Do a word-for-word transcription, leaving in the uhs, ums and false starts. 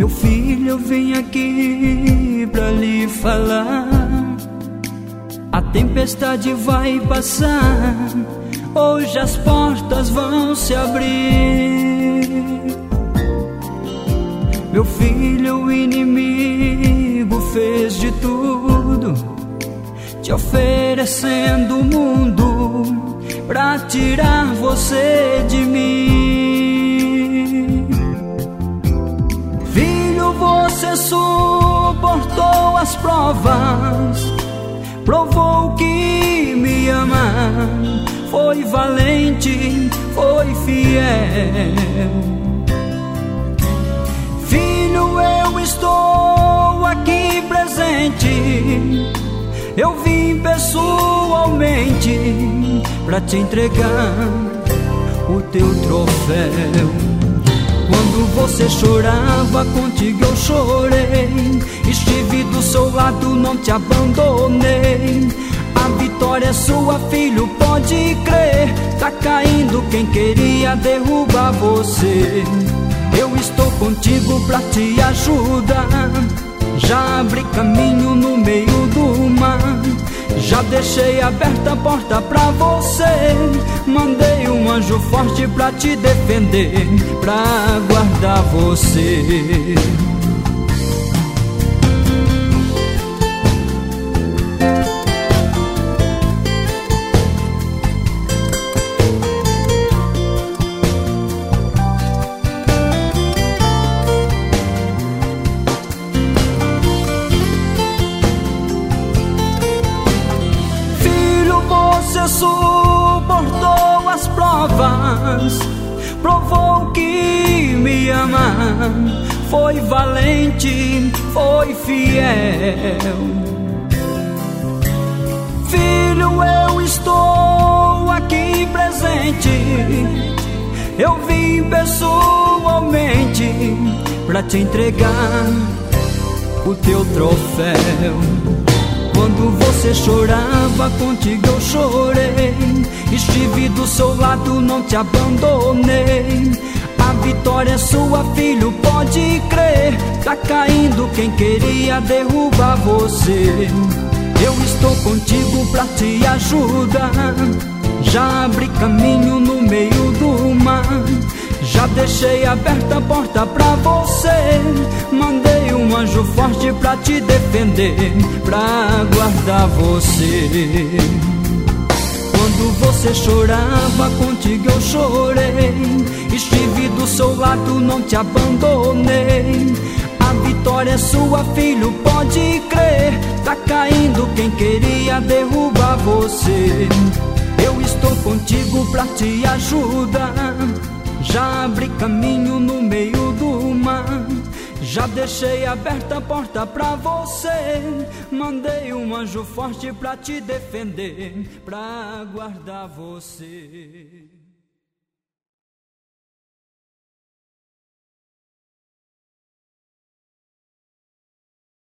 Meu filho, eu vim aqui pra lhe falar. A tempestade vai passar, hoje as portas vão se abrir. Meu filho, o inimigo fez de tudo, te oferecendo o mundo pra tirar você de mim. Filho, você suportou as provas, provou que me ama, foi valente, foi fiel. Filho, eu estou aqui presente, eu vim pessoalmente pra te entregar o teu troféu. Quando você chorava, contigo eu chorei, estive do seu lado, não te abandonei. A vitória é sua, filho, pode crer. Tá caindo quem queria derrubar você. Eu estou contigo pra te ajudar. Já abri caminho no meio do mar, já deixei aberta a porta pra você. Mandei um anjo forte pra te defender, pra guardar você. Você suportou as provas, provou que me ama, foi valente, foi fiel. Filho, eu estou aqui presente, eu vim pessoalmente pra te entregar o teu troféu. Quando você chorava, contigo eu chorei, estive do seu lado, não te abandonei. A vitória é sua, filho, pode crer. Tá caindo quem queria derrubar você. Eu estou contigo pra te ajudar. Já abri caminho no meio do mar, já deixei aberta a porta pra você. Mandei um anjo forte pra te defender, pra guardar você. Quando você chorava, contigo eu chorei, estive do seu lado, não te abandonei. A vitória é sua, filho, pode crer. Tá caindo quem queria derrubar você. Eu estou contigo pra te ajudar. Já abri caminho no meio do mar, já deixei aberta a porta pra você. Mandei um anjo forte pra te defender, pra guardar você.